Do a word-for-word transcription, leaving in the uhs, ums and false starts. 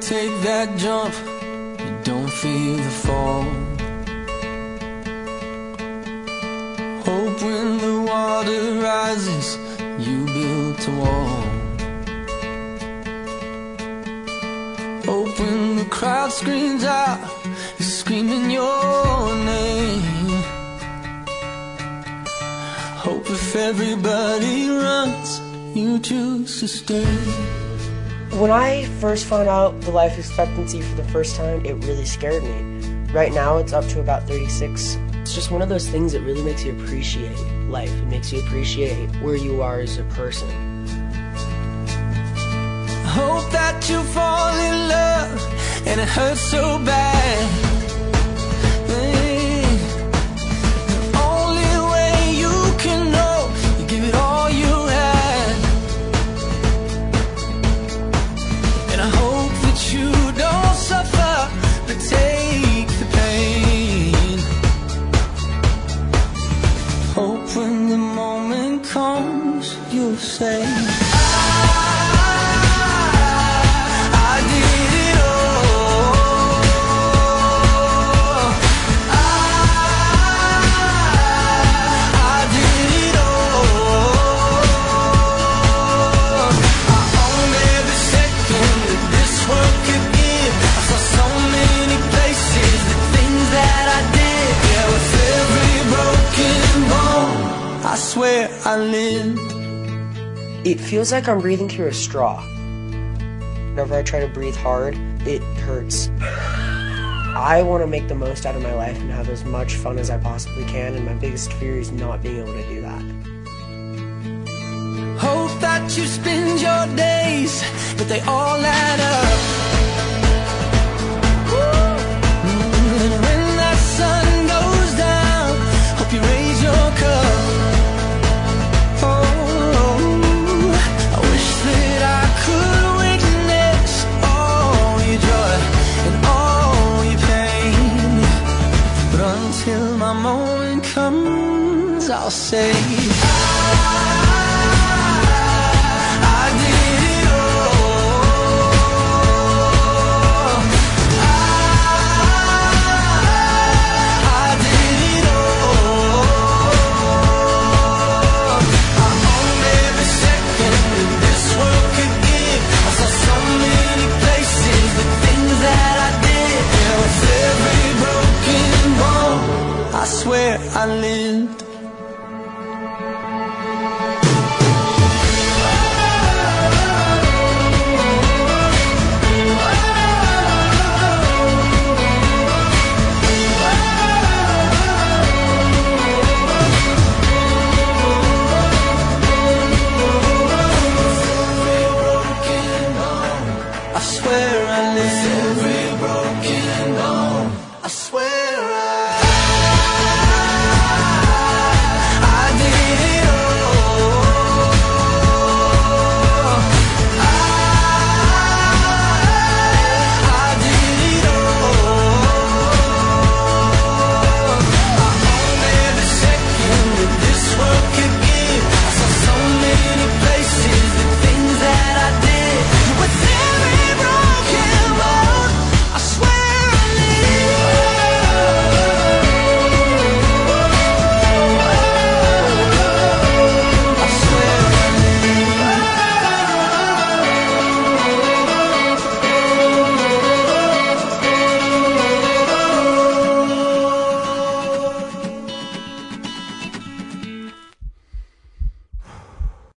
take that jump, you don't feel the fall. Hope when the water rises, you built a wall. Hope when the crowd screams out, you're screaming your name. Hope if everybody runs, you choose to stay. When I first found out the life expectancy for the first time, it really scared me. Right now it's up to about thirty-six. It's just one of those things that really makes you appreciate life. It makes you appreciate where you are as a person. Hope that you fall in love and it hurts so bad. The only way you can know, you give it all you had. And I hope that you don't suffer, but take the pain. Hope when the moment comes, you'll say, I swear I live. It feels like I'm breathing through a straw. Whenever I try to breathe hard, it hurts. I want to make the most out of my life and have as much fun as I possibly can, and my biggest fear is not being able to do that. Hope that you spend your days, but they all add up. And when that sun goes down, hope you raise your cup. Till my moment comes, I'll say, I, I did it all. I, I did it all. I own every second that this world could give. I saw so many places, the things that I did. Yeah, with every broken bone, I swear I lived.